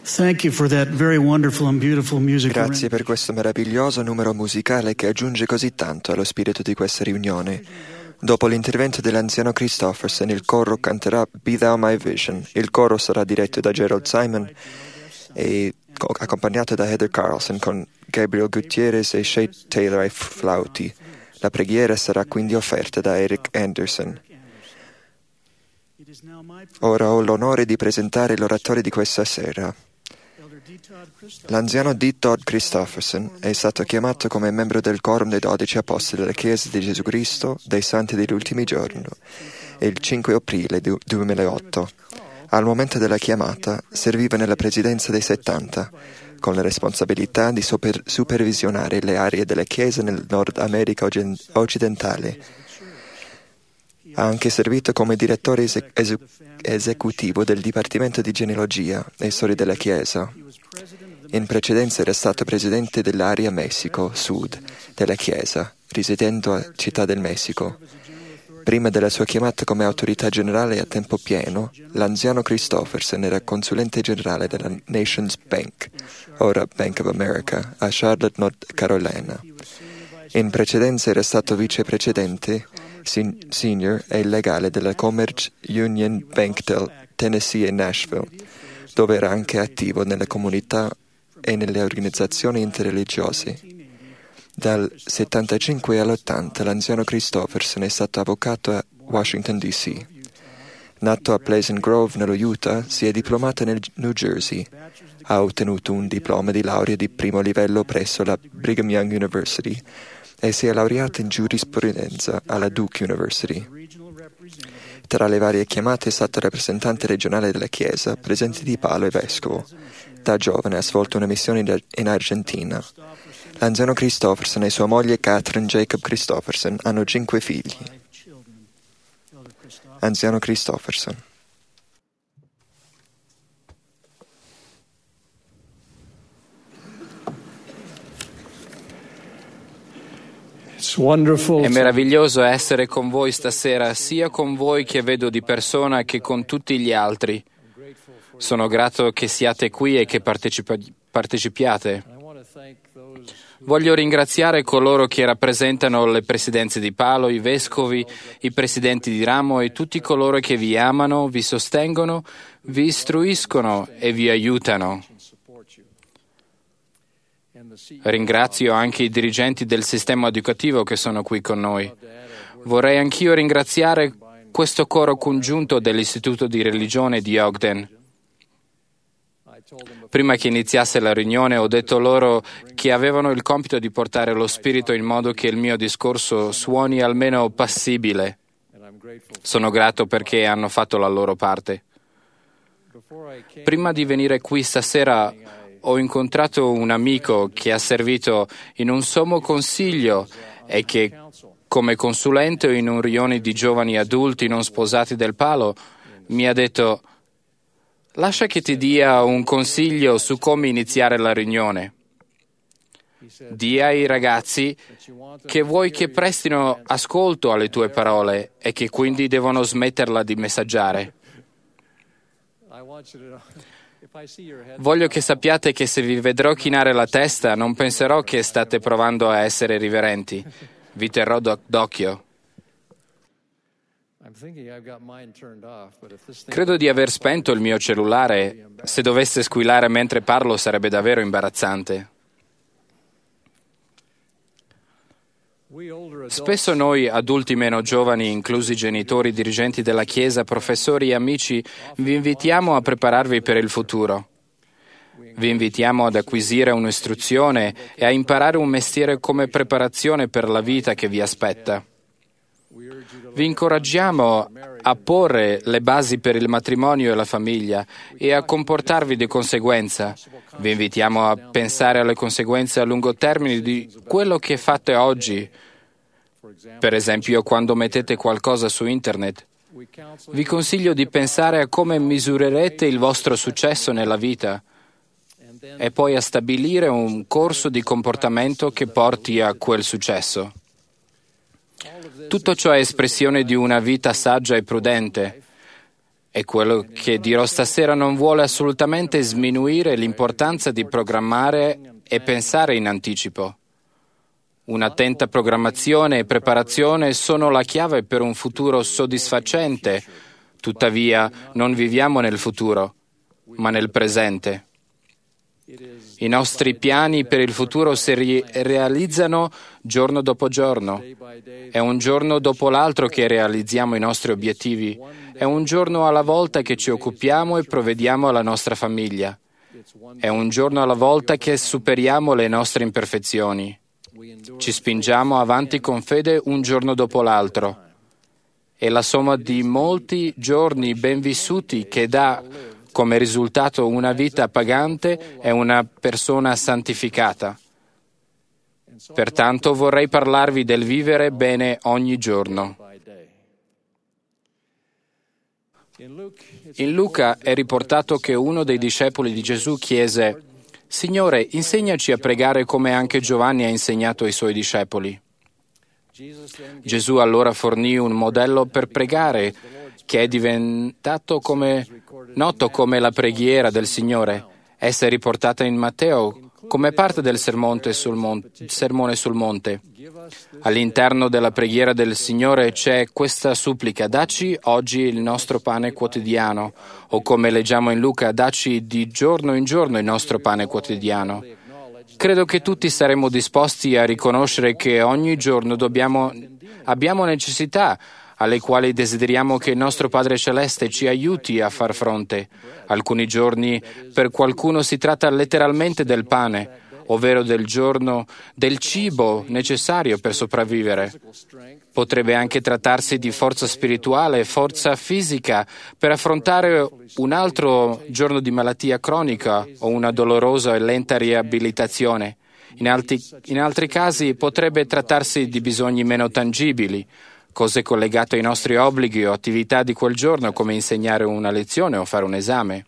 Thank you for that very wonderful and beautiful music. Grazie per questo meraviglioso numero musicale che aggiunge così tanto allo spirito di questa riunione. Dopo l'intervento dell'anziano Christofferson, il coro canterà Be Thou My Vision. Il coro sarà diretto da Gerald Simon e accompagnato da Heather Carlson con Gabriel Gutierrez e Shay Taylor ai flauti. La preghiera sarà quindi offerta da Eric Anderson. Ora ho l'onore di presentare l'oratore di questa sera. L'anziano D. Todd Christofferson è stato chiamato come membro del Quorum dei 12 Apostoli della Chiesa di Gesù Cristo dei Santi degli Ultimi Giorni il 5 aprile 2008. Al momento della chiamata serviva nella presidenza dei 70, con la responsabilità di supervisionare le aree della Chiesa nel Nord America occidentale. Ha anche servito come direttore esecutivo del Dipartimento di Genealogia e Storia della Chiesa. In precedenza era stato presidente dell'area Messico Sud della Chiesa, risiedendo a Città del Messico. Prima della sua chiamata come autorità generale a tempo pieno, l'anziano Christofferson era consulente generale della Nations Bank, ora Bank of America, a Charlotte, North Carolina. In precedenza era stato vicepresidente senior e legale della Commerce Union Bank del Tennessee e Nashville, dove era anche attivo nelle comunità e nelle organizzazioni interreligiose. Dal 75 all'80 l'anziano Christofferson è stato avvocato a Washington, D.C. Nato a Pleasant Grove, nello Utah, si è diplomato nel New Jersey. Ha ottenuto un diploma di laurea di primo livello presso la Brigham Young University e si è laureato in giurisprudenza alla Duke University. Tra le varie chiamate è stato rappresentante regionale della Chiesa, presidente di Palo e vescovo. Da giovane ha svolto una missione in Argentina. L'anziano Christofferson e sua moglie Catherine Jacob Christofferson hanno 5 figli. Anziano Christofferson. È meraviglioso essere con voi stasera, sia con voi che vedo di persona che con tutti gli altri. Sono grato che siate qui e che partecipiate. Voglio ringraziare coloro che rappresentano le presidenze di Palo, i vescovi, i presidenti di ramo e tutti coloro che vi amano, vi sostengono, vi istruiscono e vi aiutano. Ringrazio anche i dirigenti del sistema educativo che sono qui con noi. Vorrei anch'io ringraziare questo coro congiunto dell'Istituto di Religione di Ogden. Prima che iniziasse la riunione ho detto loro che avevano il compito di portare lo spirito in modo che il mio discorso suoni almeno passibile. Sono grato perché hanno fatto la loro parte. Prima di venire qui stasera ho incontrato un amico che ha servito in un sommo consiglio e che, come consulente in un rione di giovani adulti non sposati del Palo, mi ha detto: lascia che ti dia un consiglio su come iniziare la riunione. Dì ai ragazzi che vuoi che prestino ascolto alle tue parole e che quindi devono smetterla di messaggiare. Voglio che sappiate che se vi vedrò chinare la testa non penserò che state provando a essere riverenti. Vi terrò d'occhio. Credo di aver spento il mio cellulare. Se dovesse squillare mentre parlo sarebbe davvero imbarazzante. Spesso noi, adulti meno giovani, inclusi genitori, dirigenti della Chiesa, professori e amici, vi invitiamo a prepararvi per il futuro. Vi invitiamo ad acquisire un'istruzione e a imparare un mestiere come preparazione per la vita che vi aspetta. Vi incoraggiamo a porre le basi per il matrimonio e la famiglia e a comportarvi di conseguenza. Vi invitiamo a pensare alle conseguenze a lungo termine di quello che fate oggi. Per esempio, quando mettete qualcosa su Internet. Vi consiglio di pensare a come misurerete il vostro successo nella vita e poi a stabilire un corso di comportamento che porti a quel successo. Tutto ciò è espressione di una vita saggia e prudente. E quello che dirò stasera non vuole assolutamente sminuire l'importanza di programmare e pensare in anticipo. Un'attenta programmazione e preparazione sono la chiave per un futuro soddisfacente. Tuttavia, non viviamo nel futuro, ma nel presente. I nostri piani per il futuro si realizzano giorno dopo giorno. È un giorno dopo l'altro che realizziamo i nostri obiettivi. È un giorno alla volta che ci occupiamo e provvediamo alla nostra famiglia. È un giorno alla volta che superiamo le nostre imperfezioni. Ci spingiamo avanti con fede un giorno dopo l'altro. È la somma di molti giorni ben vissuti che dà come risultato una vita pagante e una persona santificata. Pertanto vorrei parlarvi del vivere bene ogni giorno. In Luca è riportato che uno dei discepoli di Gesù chiese: Signore, insegnaci a pregare come anche Giovanni ha insegnato ai suoi discepoli. Gesù allora fornì un modello per pregare che è diventato noto come la preghiera del Signore. Essa è riportata in Matteo come parte del sermone sul monte. All'interno della preghiera del Signore c'è questa supplica: dacci oggi il nostro pane quotidiano, o come leggiamo in Luca, dacci di giorno in giorno il nostro pane quotidiano. Credo che tutti saremmo disposti a riconoscere che ogni giorno abbiamo necessità alle quali desideriamo che il nostro Padre Celeste ci aiuti a far fronte. Alcuni giorni per qualcuno si tratta letteralmente del pane, ovvero del giorno del cibo necessario per sopravvivere. Potrebbe anche trattarsi di forza spirituale, forza fisica per affrontare un altro giorno di malattia cronica o una dolorosa e lenta riabilitazione. In altri casi potrebbe trattarsi di bisogni meno tangibili, cose collegate ai nostri obblighi o attività di quel giorno, come insegnare una lezione o fare un esame.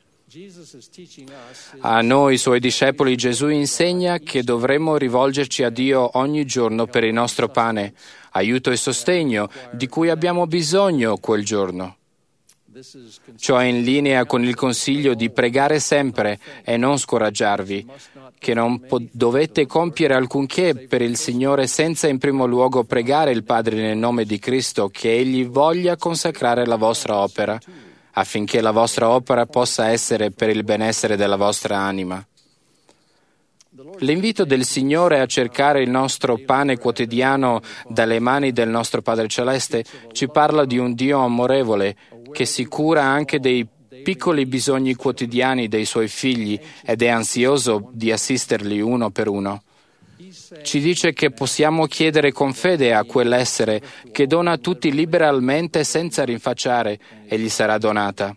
A noi, suoi discepoli, Gesù insegna che dovremmo rivolgerci a Dio ogni giorno per il nostro pane, aiuto e sostegno di cui abbiamo bisogno quel giorno. Ciò è in linea con il consiglio di pregare sempre e non scoraggiarvi, che non dovete compiere alcunché per il Signore senza in primo luogo pregare il Padre nel nome di Cristo, che Egli voglia consacrare la vostra opera, affinché la vostra opera possa essere per il benessere della vostra anima. L'invito del Signore a cercare il nostro pane quotidiano dalle mani del nostro Padre Celeste ci parla di un Dio amorevole che si cura anche dei piccoli bisogni quotidiani dei suoi figli ed è ansioso di assisterli uno per uno. Ci dice che possiamo chiedere con fede a quell'essere che dona a tutti liberalmente senza rinfacciare e gli sarà donata.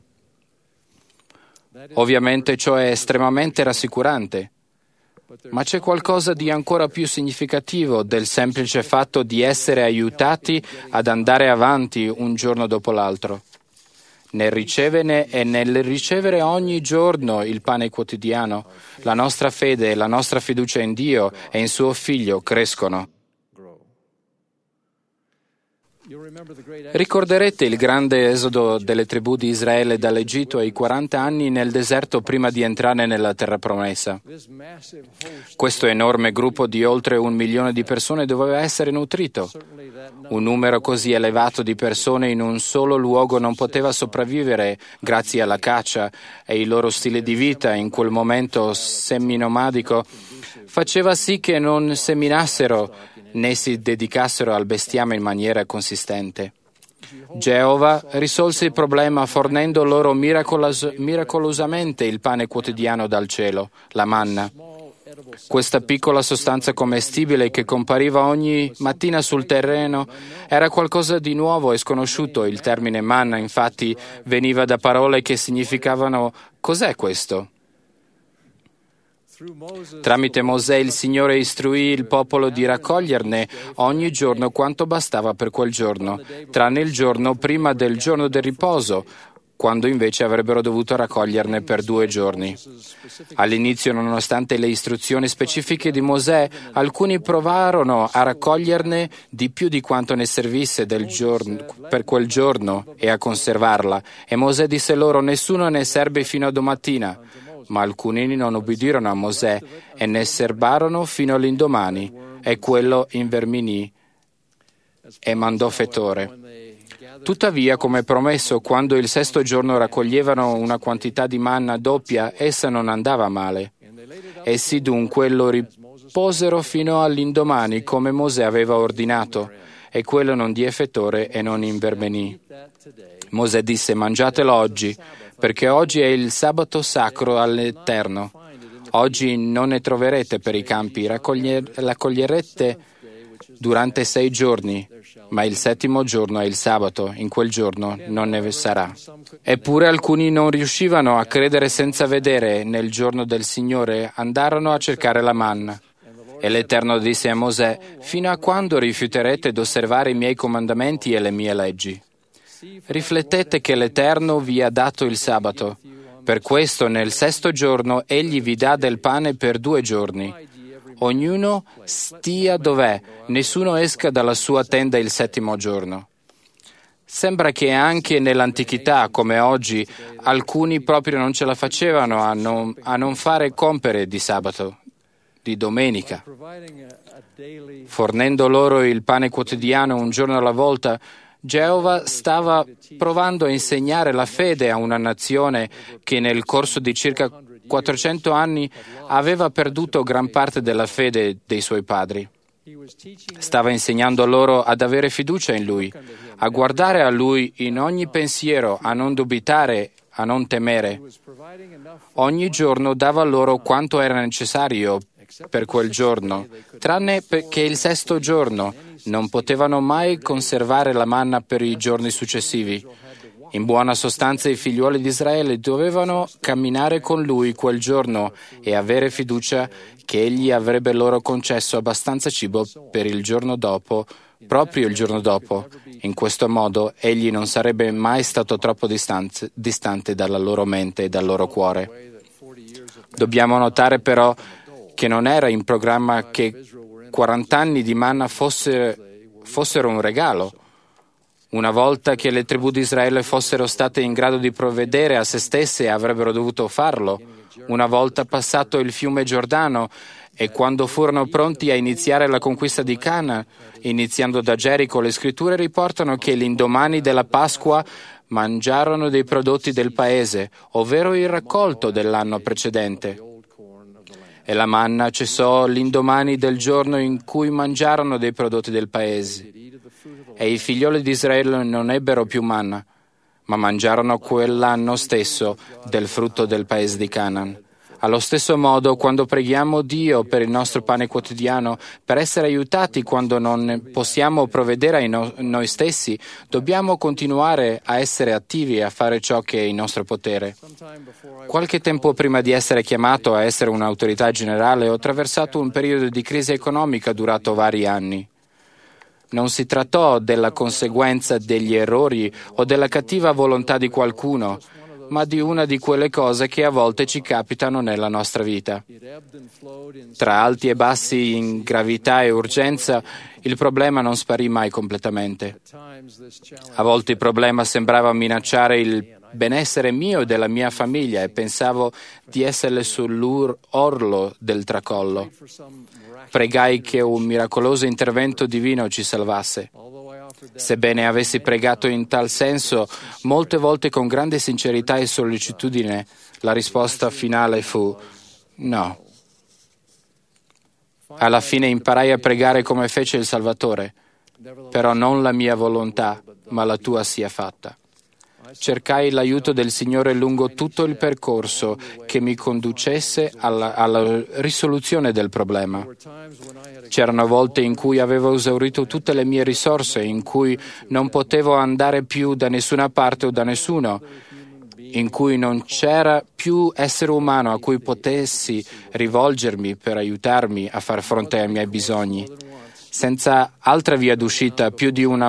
Ovviamente ciò è estremamente rassicurante, ma c'è qualcosa di ancora più significativo del semplice fatto di essere aiutati ad andare avanti un giorno dopo l'altro. Nel riceverne e nel ricevere ogni giorno il pane quotidiano, la nostra fede e la nostra fiducia in Dio e in suo Figlio crescono. Ricorderete il grande esodo delle tribù di Israele dall'Egitto e i 40 anni nel deserto prima di entrare nella terra promessa. Questo enorme gruppo di oltre 1 milione di persone doveva essere nutrito. Un numero così elevato di persone in un solo luogo non poteva sopravvivere grazie alla caccia e il loro stile di vita in quel momento seminomadico faceva sì che non seminassero né si dedicassero al bestiame in maniera consistente. Geova risolse il problema fornendo loro miracolosamente il pane quotidiano dal cielo, la manna. Questa piccola sostanza commestibile che compariva ogni mattina sul terreno era qualcosa di nuovo e sconosciuto. Il termine manna, infatti, veniva da parole che significavano «cos'è questo?». Tramite Mosè il Signore istruì il popolo di raccoglierne ogni giorno quanto bastava per quel giorno, tranne il giorno prima del giorno del riposo, quando invece avrebbero dovuto raccoglierne per 2 giorni. All'inizio, nonostante le istruzioni specifiche di Mosè, alcuni provarono a raccoglierne di più di quanto ne servisse per quel giorno e a conservarla. E Mosè disse loro: nessuno ne serbe fino a domattina. Ma alcuni non ubbidirono a Mosè e ne serbarono fino all'indomani, e quello inverminì e mandò fetore. Tuttavia, come promesso, quando il 6° giorno raccoglievano una quantità di manna doppia, essa non andava male. Essi dunque lo riposero fino all'indomani, come Mosè aveva ordinato, e quello non diè fetore e non inverminì. Mosè disse: mangiatelo oggi, perché oggi è il sabato sacro all'Eterno. Oggi non ne troverete per i campi, raccoglierete durante 6 giorni, ma il 7° giorno è il sabato, in quel giorno non ne sarà. Eppure alcuni non riuscivano a credere senza vedere. Nel giorno del Signore andarono a cercare la manna. E l'Eterno disse a Mosè: fino a quando rifiuterete d'osservare i miei comandamenti e le mie leggi? Riflettete che l'Eterno vi ha dato il sabato. Per questo nel 6° giorno egli vi dà del pane per 2 giorni. Ognuno stia dov'è, nessuno esca dalla sua tenda il 7° giorno. Sembra che anche nell'antichità, come oggi, alcuni proprio non ce la facevano a non fare compere di sabato, di domenica. Fornendo loro il pane quotidiano un giorno alla volta, Geova stava provando a insegnare la fede a una nazione che nel corso di circa 400 anni aveva perduto gran parte della fede dei suoi padri. Stava insegnando loro ad avere fiducia in Lui, a guardare a Lui in ogni pensiero, a non dubitare, a non temere. Ogni giorno dava loro quanto era necessario per quel giorno, tranne che il 6° giorno. Non potevano mai conservare la manna per i giorni successivi. In buona sostanza, i figliuoli di Israele dovevano camminare con Lui quel giorno e avere fiducia che Egli avrebbe loro concesso abbastanza cibo per il giorno dopo, proprio il giorno dopo. In questo modo, Egli non sarebbe mai stato troppo distante dalla loro mente e dal loro cuore. Dobbiamo notare però che non era in programma che 40 anni di manna fossero un regalo. Una volta che le tribù di Israele fossero state in grado di provvedere a se stesse, avrebbero dovuto farlo. Una volta passato il fiume Giordano e quando furono pronti a iniziare la conquista di Canaan, iniziando da Gerico, le scritture riportano che l'indomani della Pasqua mangiarono dei prodotti del paese, ovvero il raccolto dell'anno precedente. E la manna cessò l'indomani del giorno in cui mangiarono dei prodotti del paese. E i figlioli di Israele non ebbero più manna, ma mangiarono quell'anno stesso del frutto del paese di Canaan. Allo stesso modo, quando preghiamo Dio per il nostro pane quotidiano, per essere aiutati quando non possiamo provvedere a noi stessi, dobbiamo continuare a essere attivi e a fare ciò che è in nostro potere. Qualche tempo prima di essere chiamato a essere un'autorità generale, ho attraversato un periodo di crisi economica durato vari anni. Non si trattò della conseguenza degli errori o della cattiva volontà di qualcuno, ma di una di quelle cose che a volte ci capitano nella nostra vita. Tra alti e bassi in gravità e urgenza, il problema non sparì mai completamente. A volte il problema sembrava minacciare il benessere mio e della mia famiglia e pensavo di essere sull'orlo del tracollo. Pregai che un miracoloso intervento divino ci salvasse. Sebbene avessi pregato in tal senso, molte volte con grande sincerità e sollecitudine, la risposta finale fu no. Alla fine imparai a pregare come fece il Salvatore, però non la mia volontà, ma la tua sia fatta. Cercai l'aiuto del Signore lungo tutto il percorso che mi conducesse alla risoluzione del problema. C'erano volte in cui avevo esaurito tutte le mie risorse, in cui non potevo andare più da nessuna parte o da nessuno, in cui non c'era più essere umano a cui potessi rivolgermi per aiutarmi a far fronte ai miei bisogni. Senza altra via d'uscita, più di una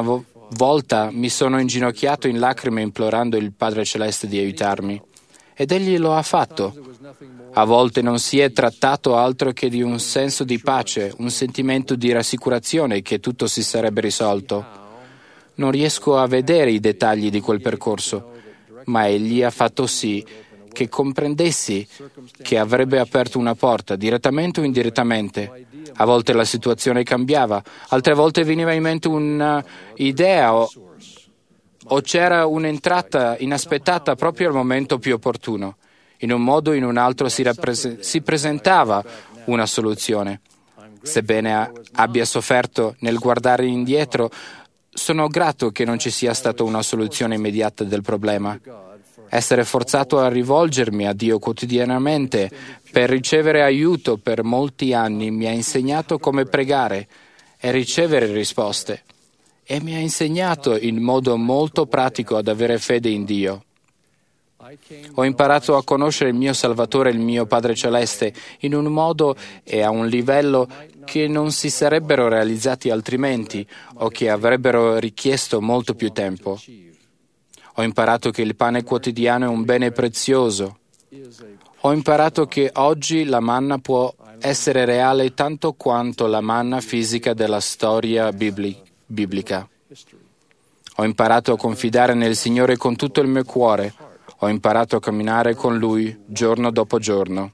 volta mi sono inginocchiato in lacrime implorando il Padre Celeste di aiutarmi. Ed Egli lo ha fatto. A volte non si è trattato altro che di un senso di pace, un sentimento di rassicurazione che tutto si sarebbe risolto. Non riesco a vedere i dettagli di quel percorso, ma Egli ha fatto sì che comprendessi che avrebbe aperto una porta, direttamente o indirettamente. A volte la situazione cambiava, altre volte veniva in mente un'idea o c'era un'entrata inaspettata proprio al momento più opportuno. In un modo o in un altro si presentava una soluzione. Sebbene abbia sofferto nel guardare indietro, sono grato che non ci sia stata una soluzione immediata del problema. Essere forzato a rivolgermi a Dio quotidianamente per ricevere aiuto per molti anni mi ha insegnato come pregare e ricevere risposte. E mi ha insegnato in modo molto pratico ad avere fede in Dio. Ho imparato a conoscere il mio Salvatore e il mio Padre Celeste in un modo e a un livello che non si sarebbero realizzati altrimenti o che avrebbero richiesto molto più tempo. Ho imparato che il pane quotidiano è un bene prezioso. Ho imparato che oggi la manna può essere reale tanto quanto la manna fisica della storia biblica. Ho imparato a confidare nel Signore con tutto il mio cuore. Ho imparato a camminare con Lui giorno dopo giorno.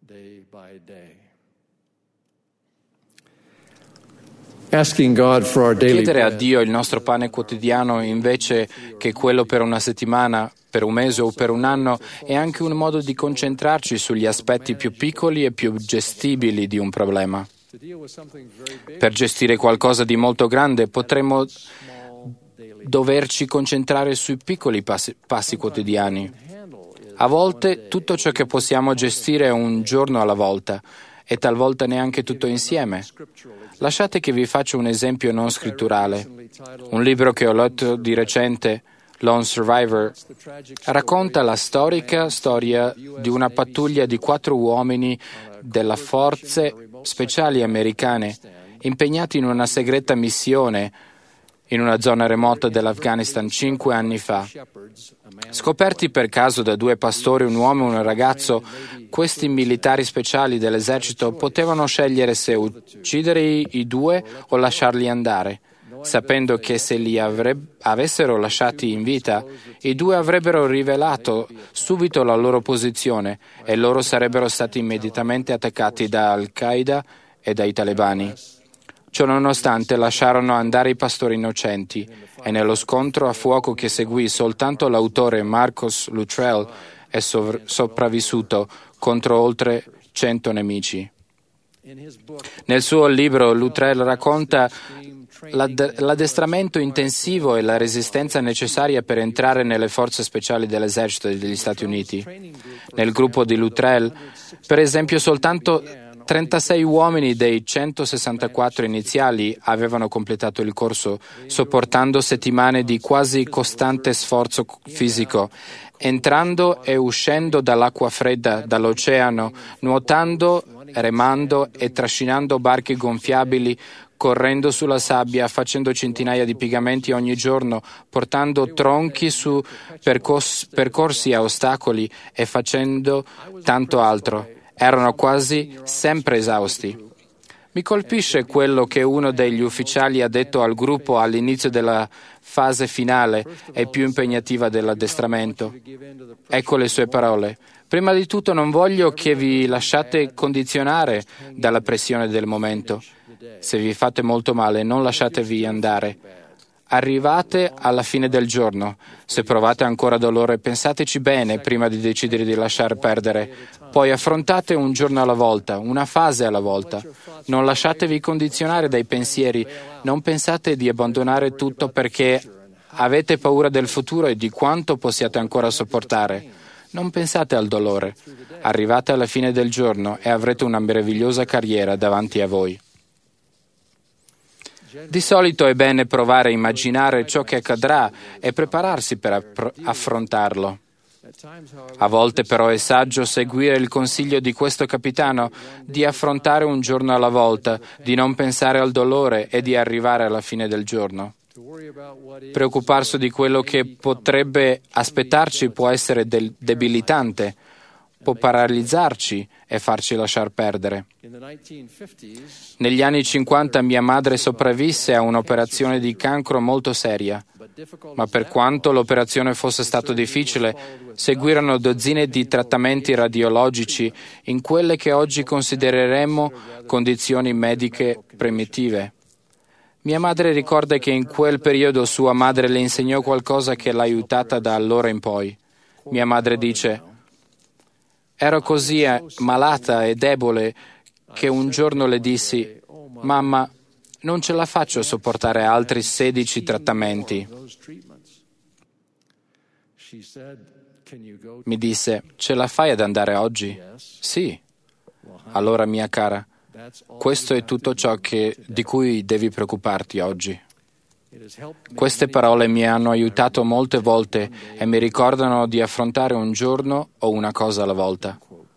Chiedere a Dio il nostro pane quotidiano invece che quello per una settimana, per un mese o per un anno è anche un modo di concentrarci sugli aspetti più piccoli e più gestibili di un problema. Per gestire qualcosa di molto grande potremmo doverci concentrare sui piccoli passi quotidiani. A volte tutto ciò che possiamo gestire è un giorno alla volta e talvolta neanche tutto insieme. Lasciate che vi faccia un esempio non scritturale. Un libro che ho letto di recente, Lone Survivor, racconta la storica storia di una pattuglia di 4 uomini delle forze speciali americane impegnati in una segreta missione in una zona remota dell'Afghanistan 5 anni fa. Scoperti per caso da 2 pastori, un uomo e un ragazzo, questi militari speciali dell'esercito potevano scegliere se uccidere i 2 o lasciarli andare, sapendo che se li avessero lasciati in vita, i 2 avrebbero rivelato subito la loro posizione e loro sarebbero stati immediatamente attaccati da Al-Qaeda e dai talebani. Ciononostante lasciarono andare i pastori innocenti e nello scontro a fuoco che seguì soltanto l'autore Marcus Luttrell è sopravvissuto contro oltre 100 nemici. Nel suo libro Luttrell racconta l'addestramento intensivo e la resistenza necessaria per entrare nelle forze speciali dell'esercito degli Stati Uniti. Nel gruppo di Luttrell, per esempio, soltanto 36 uomini dei 164 iniziali avevano completato il corso, sopportando settimane di quasi costante sforzo fisico, entrando e uscendo dall'acqua fredda, dall'oceano, nuotando, remando e trascinando barche gonfiabili, correndo sulla sabbia, facendo centinaia di piegamenti ogni giorno, portando tronchi su percorsi a ostacoli e facendo tanto altro. Erano quasi sempre esausti. Mi colpisce quello che uno degli ufficiali ha detto al gruppo all'inizio della fase finale e più impegnativa dell'addestramento. Ecco le sue parole. Prima di tutto non voglio che vi lasciate condizionare dalla pressione del momento. Se vi fate molto male, non lasciatevi andare. Arrivate alla fine del giorno. Se provate ancora dolore, pensateci bene prima di decidere di lasciar perdere. Poi affrontate un giorno alla volta, una fase alla volta. Non lasciatevi condizionare dai pensieri. Non pensate di abbandonare tutto perché avete paura del futuro e di quanto possiate ancora sopportare. Non pensate al dolore. Arrivate alla fine del giorno e avrete una meravigliosa carriera davanti a voi. Di solito è bene provare a immaginare ciò che accadrà e prepararsi per affrontarlo. A volte però è saggio seguire il consiglio di questo capitano di affrontare un giorno alla volta, di non pensare al dolore e di arrivare alla fine del giorno. Preoccuparsi di quello che potrebbe aspettarci può essere debilitante, può paralizzarci e farci lasciar perdere. Negli anni 50 mia madre sopravvisse a un'operazione di cancro molto seria, ma per quanto l'operazione fosse stata difficile, seguirono dozzine di trattamenti radiologici in quelle che oggi considereremmo condizioni mediche primitive. Mia madre ricorda che in quel periodo sua madre le insegnò qualcosa che l'ha aiutata da allora in poi. Mia madre dice: ero così malata e debole che un giorno le dissi: mamma, non ce la faccio a sopportare altri 16 trattamenti. Mi disse: ce la fai ad andare oggi? Sì. Allora, mia cara, questo è tutto ciò di cui devi preoccuparti oggi. Queste parole mi hanno aiutato molte volte e mi ricordano di affrontare un giorno o una cosa alla volta.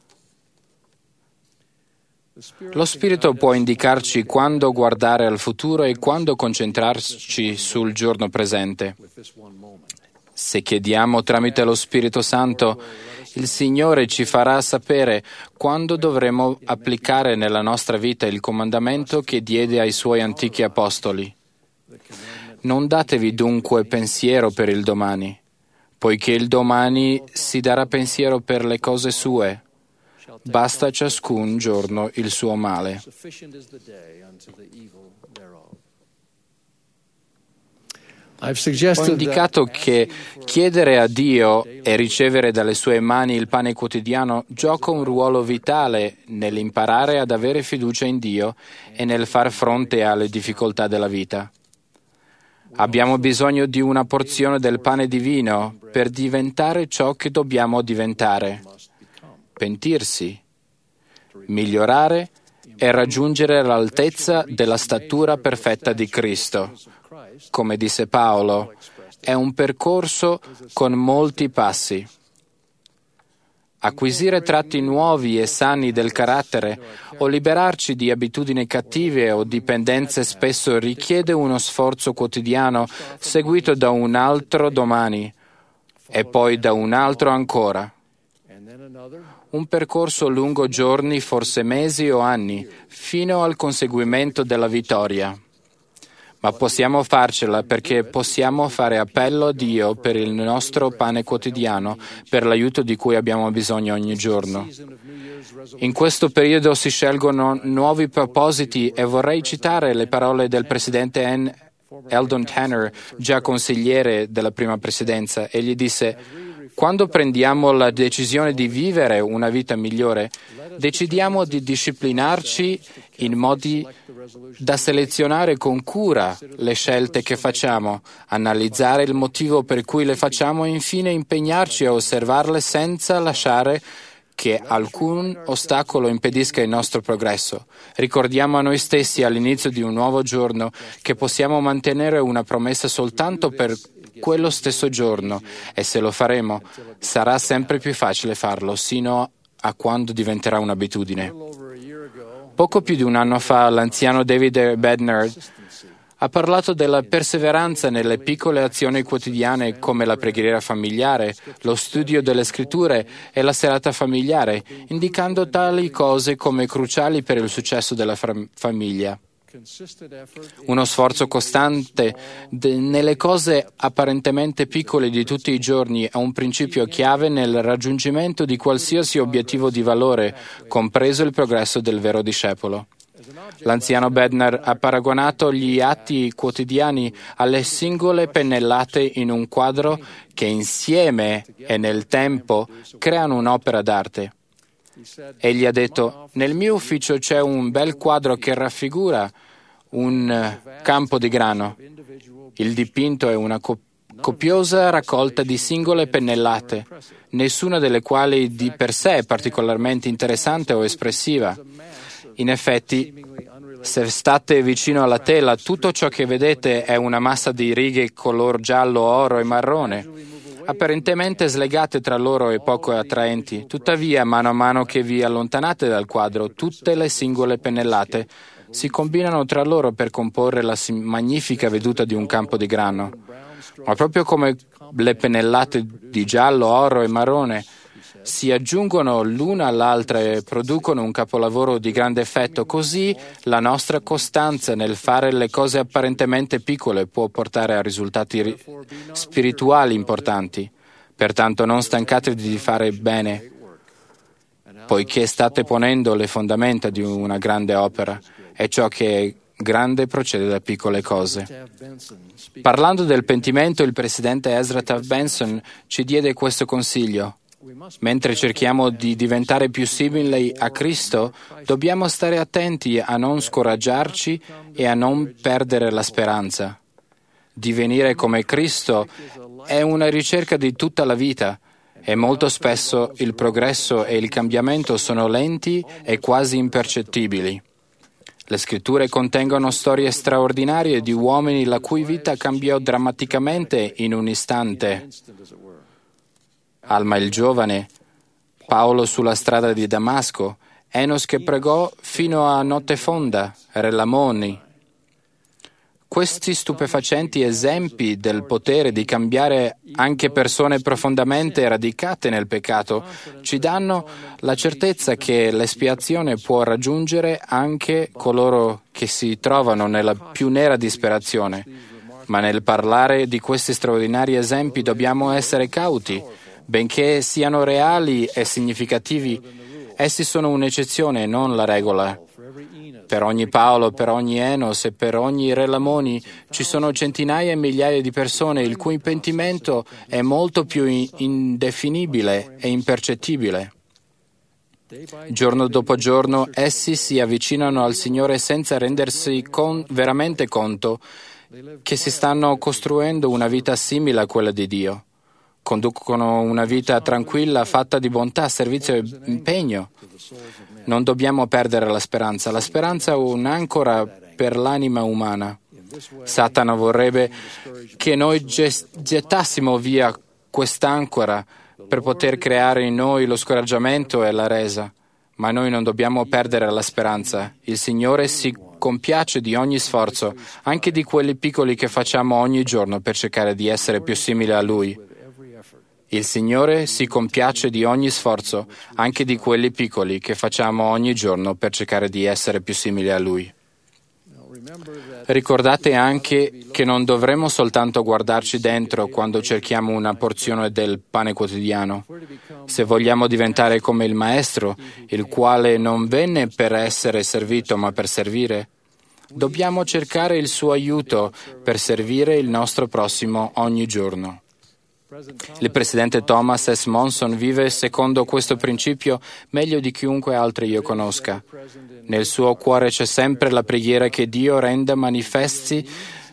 Lo Spirito può indicarci quando guardare al futuro e quando concentrarci sul giorno presente. Se chiediamo tramite lo Spirito Santo, il Signore ci farà sapere quando dovremo applicare nella nostra vita il comandamento che diede ai Suoi antichi apostoli. Non datevi dunque pensiero per il domani, poiché il domani si darà pensiero per le cose sue. Basta ciascun giorno il suo male. Ho indicato che chiedere a Dio e ricevere dalle sue mani il pane quotidiano gioca un ruolo vitale nell'imparare ad avere fiducia in Dio e nel far fronte alle difficoltà della vita. Abbiamo bisogno di una porzione del pane divino per diventare ciò che dobbiamo diventare, pentirsi, migliorare e raggiungere l'altezza della statura perfetta di Cristo. Come disse Paolo, è un percorso con molti passi. Acquisire tratti nuovi e sani del carattere o liberarci di abitudini cattive o dipendenze spesso richiede uno sforzo quotidiano seguito da un altro domani e poi da un altro ancora. Un percorso lungo giorni, forse mesi o anni, fino al conseguimento della vittoria. Ma possiamo farcela perché possiamo fare appello a Dio per il nostro pane quotidiano, per l'aiuto di cui abbiamo bisogno ogni giorno. In questo periodo si scelgono nuovi propositi e vorrei citare le parole del presidente Eldon Tanner, già consigliere della prima presidenza. Egli disse: quando prendiamo la decisione di vivere una vita migliore, decidiamo di disciplinarci in modi da selezionare con cura le scelte che facciamo, analizzare il motivo per cui le facciamo e infine impegnarci a osservarle senza lasciare che alcun ostacolo impedisca il nostro progresso. Ricordiamo a noi stessi all'inizio di un nuovo giorno che possiamo mantenere una promessa soltanto per quello stesso giorno e se lo faremo sarà sempre più facile farlo, sino a quando diventerà un'abitudine. Poco più di un anno fa l'anziano David Bednar ha parlato della perseveranza nelle piccole azioni quotidiane come la preghiera familiare, lo studio delle scritture e la serata familiare, indicando tali cose come cruciali per il successo della famiglia. Uno sforzo costante nelle cose apparentemente piccole di tutti i giorni è un principio chiave nel raggiungimento di qualsiasi obiettivo di valore, compreso il progresso del vero discepolo. L'anziano Bednar ha paragonato gli atti quotidiani alle singole pennellate in un quadro che insieme e nel tempo creano un'opera d'arte. Egli ha detto: nel mio ufficio c'è un bel quadro che raffigura un campo di grano. Il dipinto è una copiosa raccolta di singole pennellate, nessuna delle quali di per sé è particolarmente interessante o espressiva. In effetti, se state vicino alla tela, tutto ciò che vedete è una massa di righe color giallo, oro e marrone, apparentemente slegate tra loro e poco attraenti. Tuttavia, mano a mano che vi allontanate dal quadro, tutte le singole pennellate si combinano tra loro per comporre la magnifica veduta di un campo di grano. Ma proprio come le pennellate di giallo, oro e marrone si aggiungono l'una all'altra e producono un capolavoro di grande effetto, così la nostra costanza nel fare le cose apparentemente piccole può portare a risultati spirituali importanti. Pertanto non stancatevi di fare bene, poiché state ponendo le fondamenta di una grande opera, e ciò che è grande procede da piccole cose. Parlando del pentimento, il presidente Ezra Taft Benson ci diede questo consiglio. Mentre cerchiamo di diventare più simili a Cristo, dobbiamo stare attenti a non scoraggiarci e a non perdere la speranza. Divenire come Cristo è una ricerca di tutta la vita e molto spesso il progresso e il cambiamento sono lenti e quasi impercettibili. Le scritture contengono storie straordinarie di uomini la cui vita cambiò drammaticamente in un istante. Alma il giovane, Paolo sulla strada di Damasco, Enos che pregò fino a notte fonda, Relamoni. Questi stupefacenti esempi del potere di cambiare anche persone profondamente radicate nel peccato ci danno la certezza che l'espiazione può raggiungere anche coloro che si trovano nella più nera disperazione. Ma nel parlare di questi straordinari esempi dobbiamo essere cauti. Benché siano reali e significativi, essi sono un'eccezione e non la regola. Per ogni Paolo, per ogni Enos e per ogni Relamoni ci sono centinaia e migliaia di persone il cui pentimento è molto più indefinibile e impercettibile. Giorno dopo giorno essi si avvicinano al Signore senza rendersi veramente conto che si stanno costruendo una vita simile a quella di Dio. Conducono una vita tranquilla, fatta di bontà, servizio e impegno. Non dobbiamo perdere la speranza. La speranza è un'ancora per l'anima umana. Satana vorrebbe che noi gettassimo via quest'ancora per poter creare in noi lo scoraggiamento e la resa. Ma noi non dobbiamo perdere la speranza. Il Signore si compiace di ogni sforzo, anche di quelli piccoli che facciamo ogni giorno per cercare di essere più simili a Lui. Il Signore si compiace di ogni sforzo, anche di quelli piccoli che facciamo ogni giorno per cercare di essere più simili a Lui. Ricordate anche che non dovremo soltanto guardarci dentro quando cerchiamo una porzione del pane quotidiano. Se vogliamo diventare come il Maestro, il quale non venne per essere servito ma per servire, dobbiamo cercare il suo aiuto per servire il nostro prossimo ogni giorno. Il presidente Thomas S. Monson vive secondo questo principio meglio di chiunque altro io conosca. Nel suo cuore c'è sempre la preghiera che Dio renda manifesti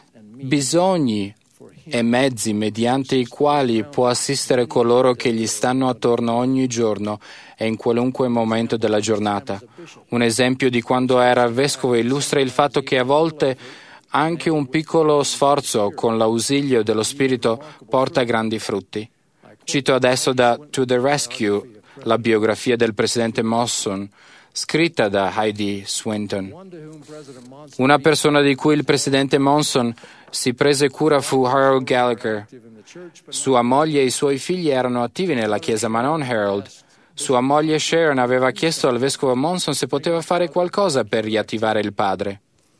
bisogni e mezzi mediante i quali può assistere coloro che gli stanno attorno ogni giorno e in qualunque momento della giornata. Un esempio di quando era vescovo illustra il fatto che a volte anche un piccolo sforzo con l'ausilio dello Spirito porta grandi frutti. Cito adesso da To the Rescue, la biografia del presidente Monson, scritta da Heidi Swinton. Una persona di cui il presidente Monson si prese cura fu Harold Gallagher. Sua moglie e i suoi figli erano attivi nella chiesa, ma non Harold. Sua moglie Sharon aveva chiesto al vescovo Monson se poteva fare qualcosa per riattivare il padre.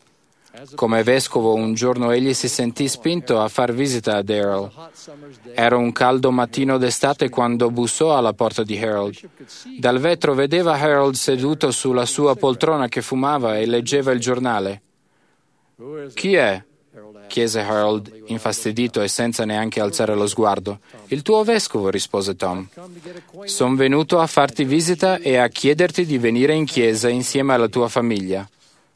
Come vescovo, un giorno egli si sentì spinto a far visita a Daryl. Era un caldo mattino d'estate quando bussò alla porta di Harold. Dal vetro vedeva Harold seduto sulla sua poltrona che fumava e leggeva il giornale. «Chi è?» chiese Harold, infastidito e senza neanche alzare lo sguardo. «Il tuo vescovo», rispose Tom. «Son venuto a farti visita e a chiederti di venire in chiesa insieme alla tua famiglia».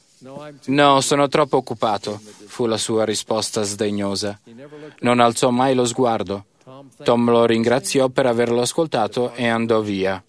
«No, sono troppo occupato», fu la sua risposta sdegnosa. Non alzò mai lo sguardo. Tom lo ringraziò per averlo ascoltato e andò via.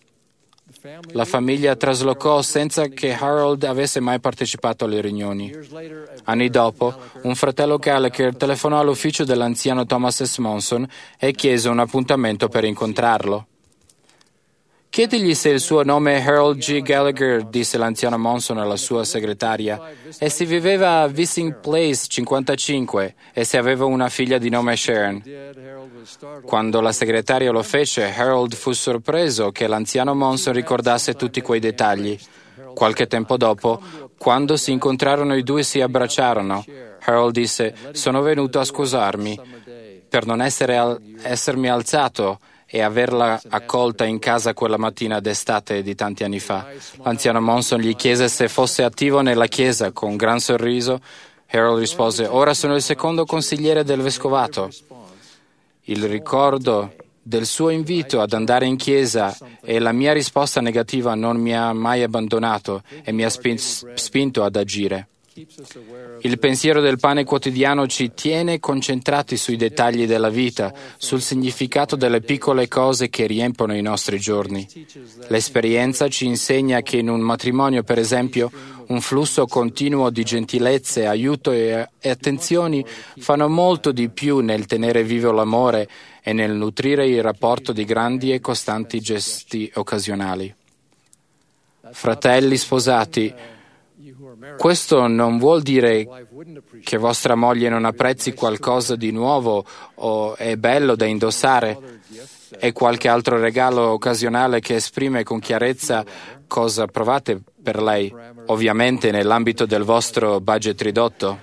La famiglia traslocò senza che Harold avesse mai partecipato alle riunioni. Anni dopo, un fratello Gallagher telefonò all'ufficio dell'anziano Thomas S. Monson e chiese un appuntamento per incontrarlo. Chiedigli se il suo nome è Harold G. Gallagher, disse l'anziano Monson alla sua segretaria, e se viveva a Vissing Place 55 e se aveva una figlia di nome Sharon. Quando la segretaria lo fece, Harold fu sorpreso che l'anziano Monson ricordasse tutti quei dettagli. Qualche tempo dopo, quando si incontrarono, i due si abbracciarono. Harold disse: «Sono venuto a scusarmi per non essermi alzato e averla accolta in casa quella mattina d'estate di tanti anni fa». L'anziano Monson gli chiese se fosse attivo nella chiesa. Con un gran sorriso, Harold rispose: «Ora sono il secondo consigliere del vescovato». Il ricordo del suo invito ad andare in chiesa e la mia risposta negativa non mi ha mai abbandonato e mi ha spinto ad agire. Il pensiero del pane quotidiano ci tiene concentrati sui dettagli della vita, sul significato delle piccole cose che riempiono i nostri giorni. L'esperienza ci insegna che in un matrimonio, per esempio, un flusso continuo di gentilezze, aiuto e attenzioni fanno molto di più nel tenere vivo l'amore e nel nutrire il rapporto di grandi e costanti gesti occasionali. Fratelli sposati, questo non vuol dire che vostra moglie non apprezzi qualcosa di nuovo o è bello da indossare e qualche altro regalo occasionale che esprime con chiarezza cosa provate per lei, ovviamente nell'ambito del vostro budget ridotto.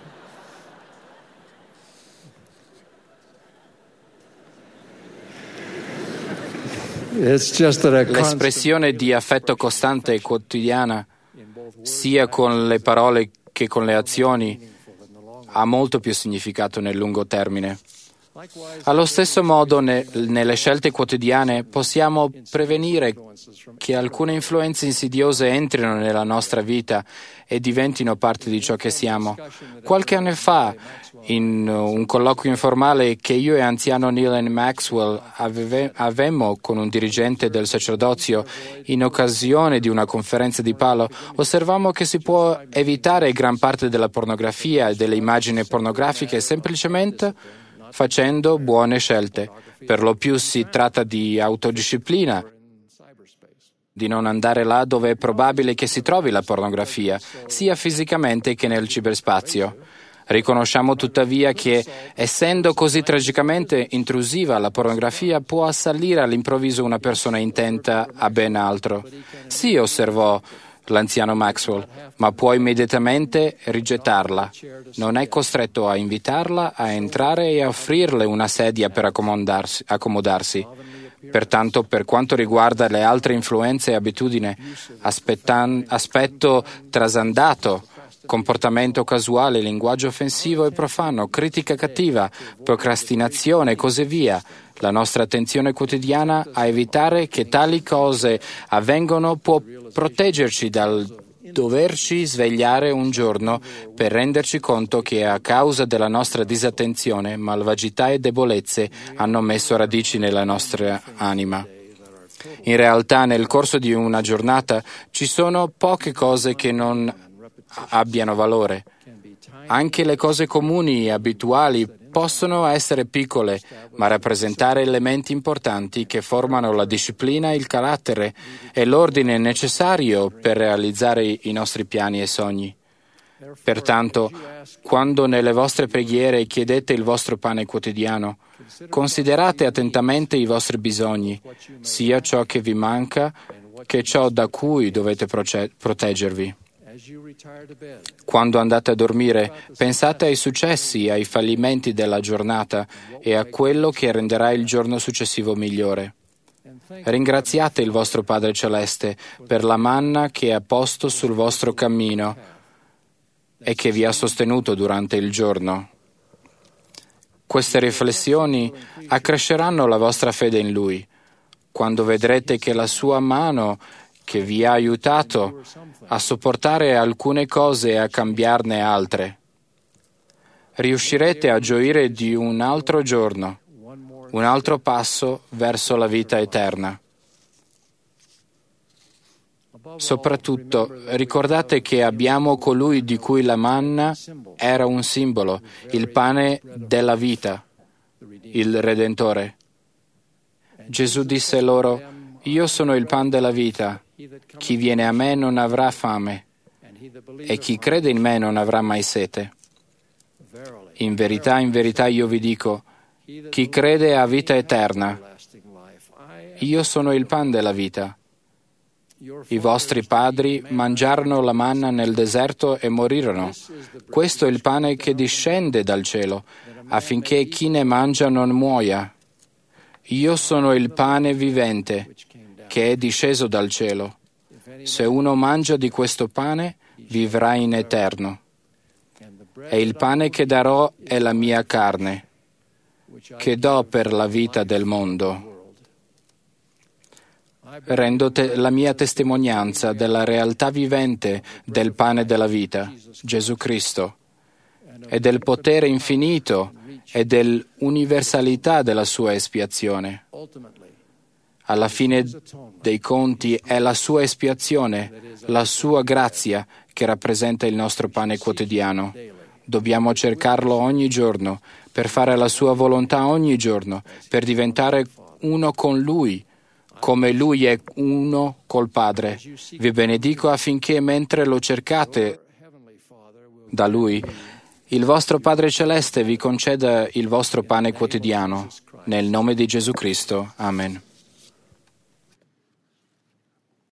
L'espressione di affetto costante e quotidiana, sia con le parole che con le azioni, ha molto più significato nel lungo termine. Allo stesso modo, nelle scelte quotidiane possiamo prevenire che alcune influenze insidiose entrino nella nostra vita e diventino parte di ciò che siamo. Qualche anno fa, in un colloquio informale che io e anziano Neil Maxwell avemmo con un dirigente del sacerdozio in occasione di una conferenza di Palo, osservammo che si può evitare gran parte della pornografia e delle immagini pornografiche semplicemente facendo buone scelte. Per lo più si tratta di autodisciplina, di non andare là dove è probabile che si trovi la pornografia, sia fisicamente che nel ciberspazio. Riconosciamo tuttavia che, essendo così tragicamente intrusiva, la pornografia può assalire all'improvviso una persona intenta a ben altro. Sì, osservò l'anziano Maxwell, ma può immediatamente rigettarla. Non è costretto a invitarla a entrare e a offrirle una sedia per accomodarsi. Pertanto, per quanto riguarda le altre influenze e abitudini, aspetto trasandato, comportamento casuale, linguaggio offensivo e profano, critica cattiva, procrastinazione e così via, la nostra attenzione quotidiana a evitare che tali cose avvengano può proteggerci dal doverci svegliare un giorno per renderci conto che a causa della nostra disattenzione, malvagità e debolezze hanno messo radici nella nostra anima. In realtà, nel corso di una giornata ci sono poche cose che non abbiano valore. Anche le cose comuni e abituali possono essere piccole, ma rappresentare elementi importanti che formano la disciplina, il carattere e l'ordine necessario per realizzare i nostri piani e sogni. Pertanto, quando nelle vostre preghiere chiedete il vostro pane quotidiano, considerate attentamente i vostri bisogni, sia ciò che vi manca che ciò da cui dovete proteggervi. Quando andate a dormire, pensate ai successi e ai fallimenti della giornata e a quello che renderà il giorno successivo migliore. Ringraziate il vostro Padre Celeste per la manna che ha posto sul vostro cammino e che vi ha sostenuto durante il giorno. Queste riflessioni accresceranno la vostra fede in Lui. Quando vedrete che la sua mano che vi ha aiutato a sopportare alcune cose e a cambiarne altre, riuscirete a gioire di un altro giorno, un altro passo verso la vita eterna. Soprattutto, ricordate che abbiamo colui di cui la manna era un simbolo, il pane della vita, il Redentore. Gesù disse loro: Io sono il pan della vita. Chi viene a me non avrà fame, e chi crede in me non avrà mai sete. In verità io vi dico, chi crede ha vita eterna. Io sono il pan della vita. I vostri padri mangiarono la manna nel deserto e morirono. Questo è il pane che discende dal cielo, affinché chi ne mangia non muoia. Io sono il pane vivente, che è disceso dal cielo. Se uno mangia di questo pane, vivrà in eterno. E il pane che darò è la mia carne, che do per la vita del mondo. Rendo la mia testimonianza della realtà vivente del pane della vita, Gesù Cristo, e del potere infinito e dell'universalità della sua espiazione. Alla fine dei conti è la sua espiazione, la sua grazia che rappresenta il nostro pane quotidiano. Dobbiamo cercarlo ogni giorno, per fare la sua volontà ogni giorno, per diventare uno con Lui, come Lui è uno col Padre. Vi benedico affinché mentre lo cercate da Lui, il vostro Padre Celeste vi conceda il vostro pane quotidiano. Nel nome di Gesù Cristo. Amen.